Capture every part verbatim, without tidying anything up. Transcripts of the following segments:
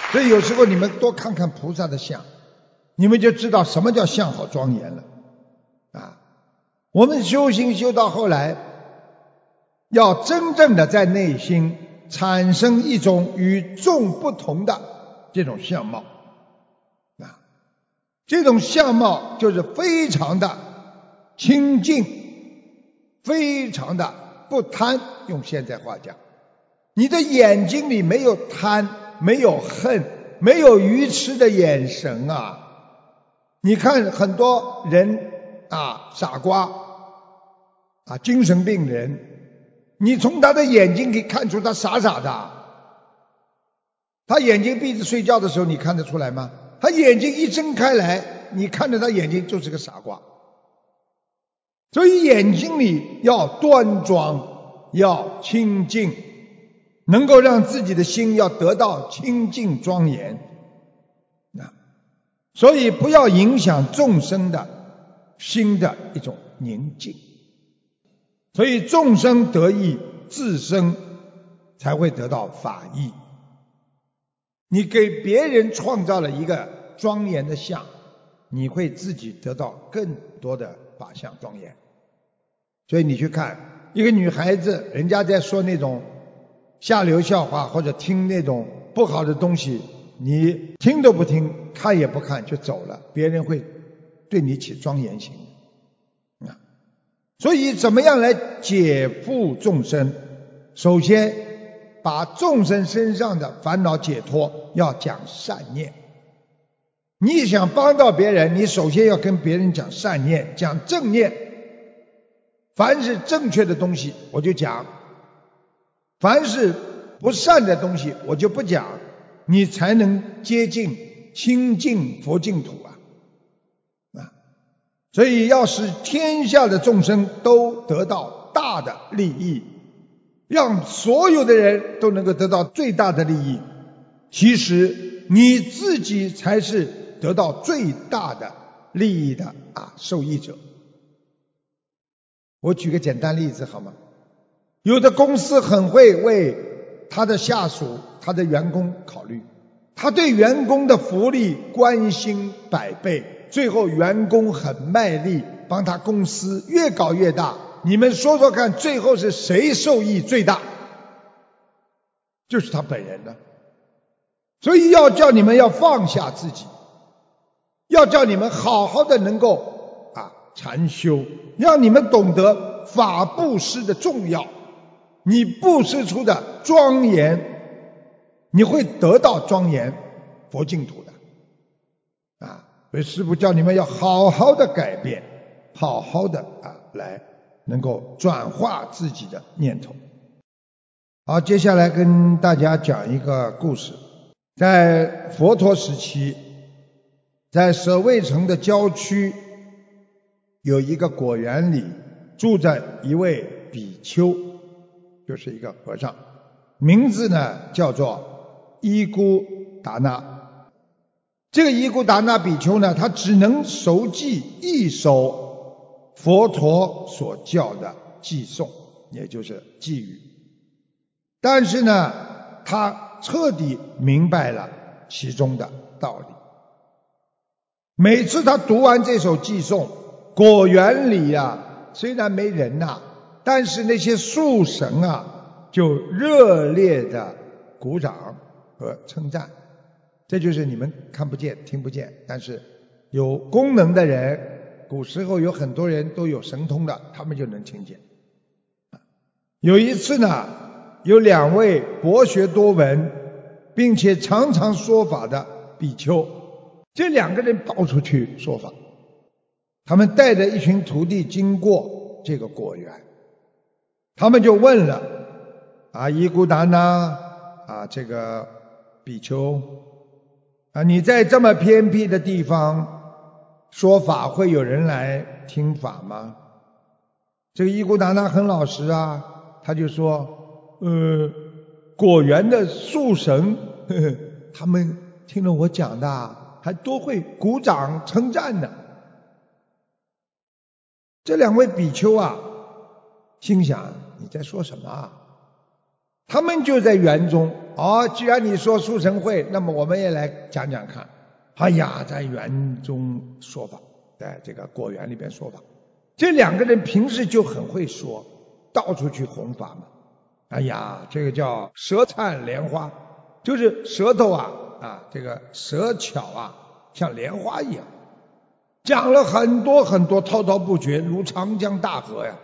所以有时候你们多看看菩萨的像，你们就知道什么叫相好庄严了啊！我们修行修到后来，要真正的在内心产生一种与众不同的这种相貌啊，这种相貌就是非常的清净，非常的不贪。用现在话讲，你的眼睛里没有贪，没有恨，没有愚痴的眼神啊！你看很多人啊，傻瓜啊，精神病人，你从他的眼睛可以看出他傻傻的。他眼睛闭着睡觉的时候，你看得出来吗？他眼睛一睁开来，你看着他眼睛就是个傻瓜。所以眼睛里要端庄，要清净，能够让自己的心要得到清净庄严啊。所以不要影响众生的心的一种宁静。所以众生得益，自身才会得到法益。你给别人创造了一个庄严的相，你会自己得到更多的法相庄严。所以你去看一个女孩子，人家在说那种下流笑话或者听那种不好的东西，你听都不听，看也不看就走了，别人会对你起庄严心啊。所以怎么样来解缚众生？首先把众生身上的烦恼解脱，要讲善念。你想帮到别人，你首先要跟别人讲善念，讲正念。凡是正确的东西我就讲，凡是不善的东西我就不讲，你才能接近清净佛净土啊！啊，所以要使天下的众生都得到大的利益，让所有的人都能够得到最大的利益，其实你自己才是得到最大的利益的啊受益者。我举个简单例子好吗？有的公司很会为他的下属、他的员工考虑，他对员工的福利关心百倍，最后员工很卖力，帮他公司越搞越大。你们说说看，最后是谁受益最大？就是他本人呢。所以要叫你们要放下自己，要叫你们好好的能够啊禅修，让你们懂得法布施的重要。你布施出的庄严，你会得到庄严佛净土的啊！所以师父叫你们要好好的改变，好好的啊来能够转化自己的念头。好，接下来跟大家讲一个故事。在佛陀时期，在舍卫城的郊区有一个果园里住着一位比丘，就是一个和尚，名字呢叫做伊姑达那。这个伊姑达那比丘呢，他只能熟记一首佛陀所教的偈颂，也就是偈语，但是呢他彻底明白了其中的道理。每次他读完这首偈颂，果园里啊虽然没人呐、啊，但是那些树神啊就热烈的鼓掌和称赞。这就是你们看不见听不见，但是有功能的人，古时候有很多人都有神通的，他们就能听见。有一次呢，有两位博学多闻并且常常说法的比丘，这两个人到处去说法，他们带着一群徒弟经过这个果园，他们就问了啊伊姑达那啊这个比丘啊，你在这么偏僻的地方说法，会有人来听法吗？这个伊姑达那很老实啊，他就说呃果园的树神呵呵，他们听了我讲的还都会鼓掌称赞呢。这两位比丘啊心想，你在说什么啊？他们就在园中哦，既然你说速成会，那么我们也来讲讲看。哎呀，在园中说法，在这个果园里边说法，这两个人平时就很会说，到处去弘法嘛。哎呀，这个叫舌灿莲花，就是舌头啊啊，这个舌巧啊，像莲花一样，讲了很多很多，滔滔不绝，如长江大河呀。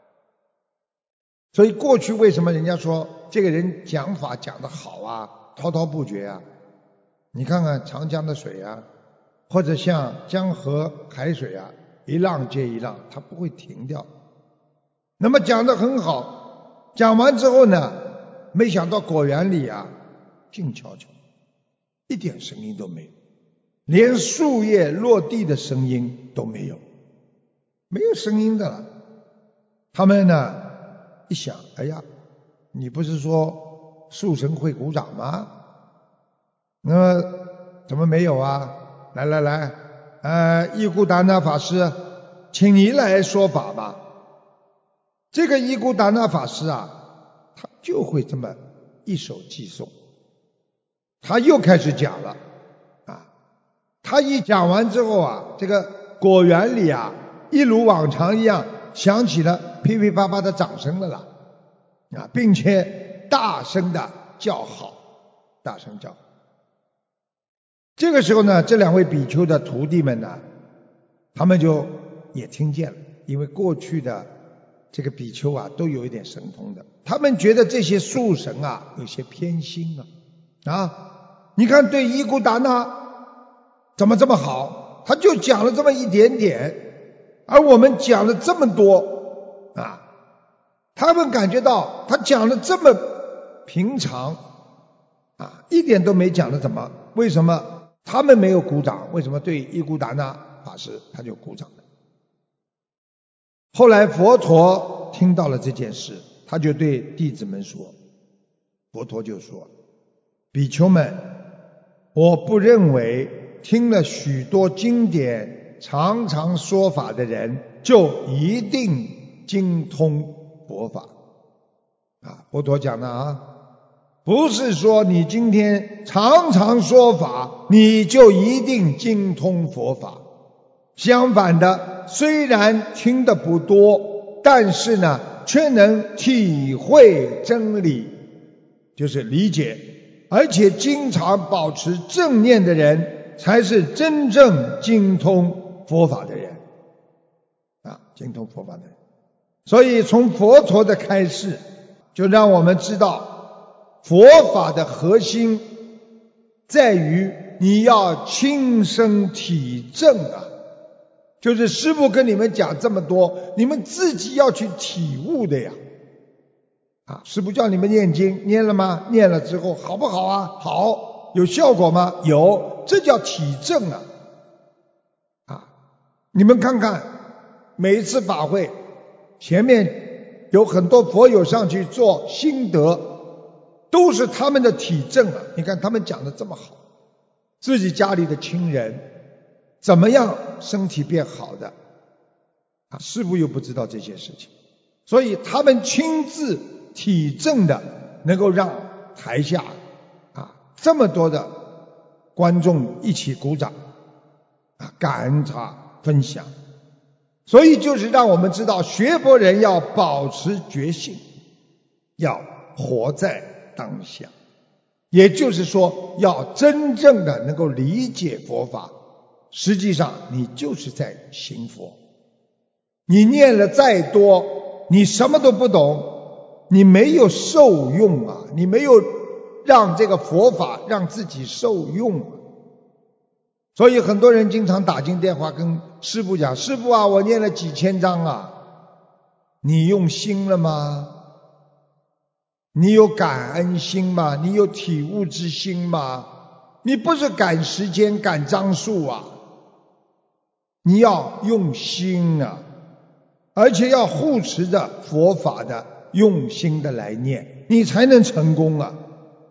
所以过去为什么人家说这个人讲法讲得好啊，滔滔不绝啊？你看看长江的水啊，或者像江河海水啊，一浪接一浪，它不会停掉。那么讲得很好，讲完之后呢，没想到果园里啊，静悄悄，一点声音都没有，连树叶落地的声音都没有，没有声音的了。他们呢一想，哎呀，你不是说速成会鼓掌吗？那么怎么没有啊？来来来，呃，伊孤达那法师，请你来说法吧。这个伊孤达那法师啊，他就会这么一手寄诵。他又开始讲了啊，他一讲完之后啊，这个果园里啊，一如往常一样响起了噼噼啪啪的掌声了啦，啊，并且大声的叫好，大声叫好。这个时候呢，这两位比丘的徒弟们呢，他们就也听见了，因为过去的这个比丘啊，都有一点神通的，他们觉得这些术神啊，有些偏心啊，啊，你看对伊孤达那怎么这么好，他就讲了这么一点点，而我们讲了这么多啊，他们感觉到他讲的这么平常啊，一点都没讲的怎么，为什么他们没有鼓掌？为什么对伊孤达那法师他就鼓掌了？后来佛陀听到了这件事，他就对弟子们说，佛陀就说，比丘们，我不认为听了许多经典常常说法的人就一定精通佛法啊。佛陀讲的啊，不是说你今天常常说法你就一定精通佛法，相反的，虽然听得不多，但是呢却能体会真理，就是理解，而且经常保持正念的人才是真正精通佛法的人啊，精通佛法的人。所以从佛陀的开示就让我们知道，佛法的核心在于你要亲身体证啊，就是师父跟你们讲这么多，你们自己要去体悟的呀。啊，师父叫你们念经，念了吗？念了之后好不好啊？好。有效果吗？有，这叫体证啊。啊，你们看看，每一次法会前面有很多佛友上去做心得，都是他们的体证啊。你看他们讲的这么好，自己家里的亲人怎么样身体变好的啊？师父又不知道这些事情，所以他们亲自体证的，能够让台下啊这么多的观众一起鼓掌啊，感恩他分享。所以就是让我们知道，学佛人要保持觉性，要活在当下，也就是说要真正的能够理解佛法。实际上你就是在行佛，你念了再多，你什么都不懂，你没有受用啊，你没有让这个佛法让自己受用啊。所以很多人经常打进电话跟师父讲，师父啊，我念了几千章啊，你用心了吗？你有感恩心吗？你有体悟之心吗？你不是赶时间赶章数啊，你要用心啊，而且要护持着佛法的用心的来念，你才能成功啊。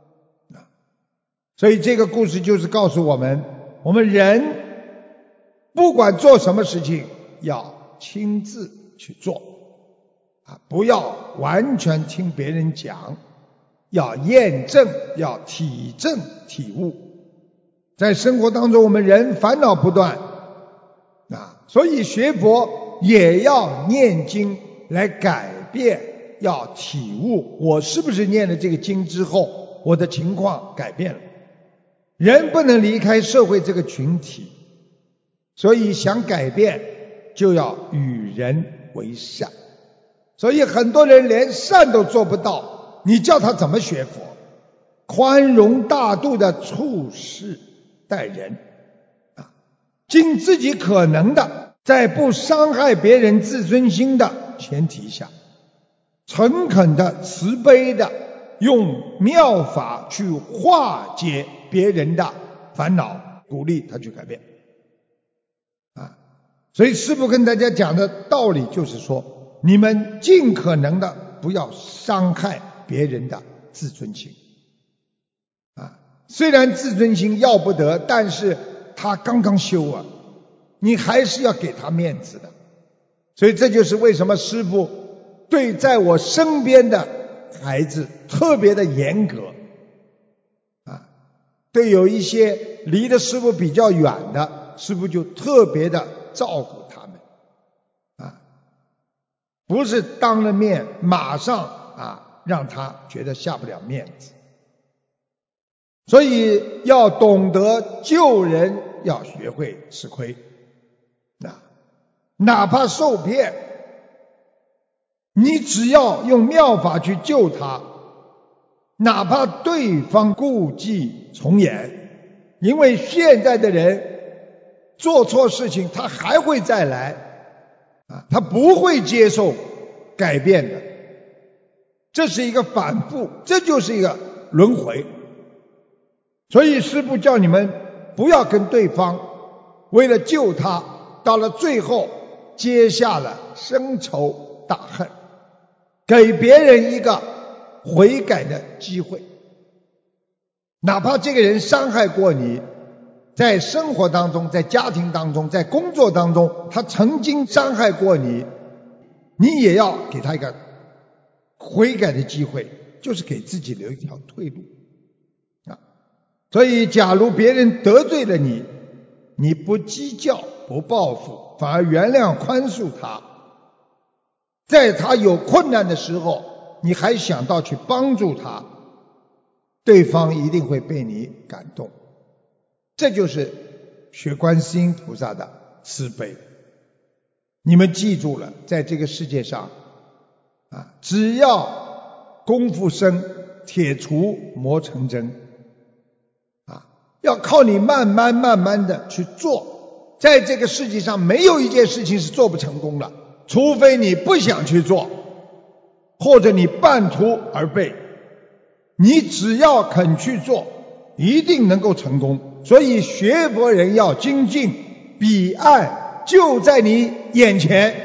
所以这个故事就是告诉我们，我们人不管做什么事情要亲自去做啊，不要完全听别人讲要验证，要体证体悟。在生活当中，我们人烦恼不断啊，所以学佛也要念经来改变，要体悟我是不是念了这个经之后，我的情况改变了。人不能离开社会这个群体，所以想改变就要与人为善。所以很多人连善都做不到，你叫他怎么学佛？宽容大度的处事待人啊，尽自己可能的，在不伤害别人自尊心的前提下，诚恳的、慈悲的，用妙法去化解别人的烦恼，鼓励他去改变啊。所以师父跟大家讲的道理就是说，你们尽可能的不要伤害别人的自尊心啊。虽然自尊心要不得，但是他刚刚修啊，你还是要给他面子的。所以这就是为什么师父对在我身边的孩子特别的严格啊，对有一些离的师父比较远的，师父就特别的照顾他们啊，不是当了面马上啊让他觉得下不了面子。所以要懂得救人，要学会吃亏啊，哪怕受骗，你只要用妙法去救他，哪怕对方故伎重演，因为现在的人做错事情他还会再来啊，他不会接受改变的，这是一个反复，这就是一个轮回。所以师父叫你们不要跟对方为了救他，到了最后结下了深仇大恨，给别人一个悔改的机会。哪怕这个人伤害过你，在生活当中，在家庭当中，在工作当中，他曾经伤害过你，你也要给他一个悔改的机会，就是给自己留一条退路啊。所以假如别人得罪了你，你不计较不报复，反而原谅宽恕他，在他有困难的时候你还想到去帮助他，对方一定会被你感动。这就是学观世音菩萨的慈悲。你们记住了，在这个世界上啊，只要功夫深，铁杵磨成针啊，要靠你慢慢慢慢的去做。在这个世界上没有一件事情是做不成功的，除非你不想去做，或者你半途而废。你只要肯去做，一定能够成功。所以学佛人要精进，彼岸就在你眼前。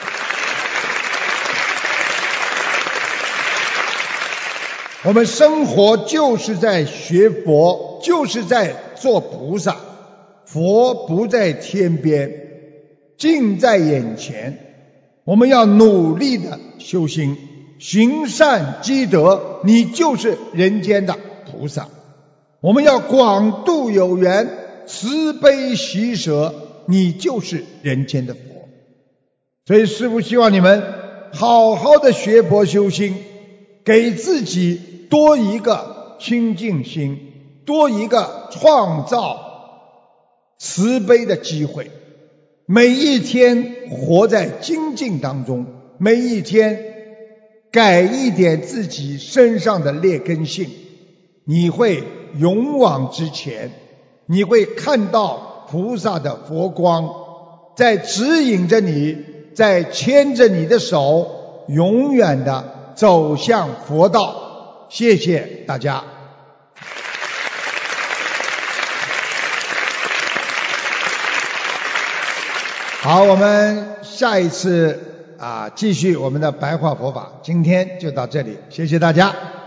我们生活就是在学佛，就是在做菩萨。佛不在天边，近在眼前。我们要努力的修心，行善积德，你就是人间的菩萨。我们要广度有缘，慈悲喜舍，你就是人间的佛。所以师父希望你们好好的学佛修心，给自己多一个清净心，多一个创造慈悲的机会。每一天活在精进当中，每一天改一点自己身上的劣根性，你会勇往直前，你会看到菩萨的佛光在指引着你，在牵着你的手，永远的走向佛道。谢谢大家。好，我们下一次啊继续我们的白话佛法，今天就到这里，谢谢大家。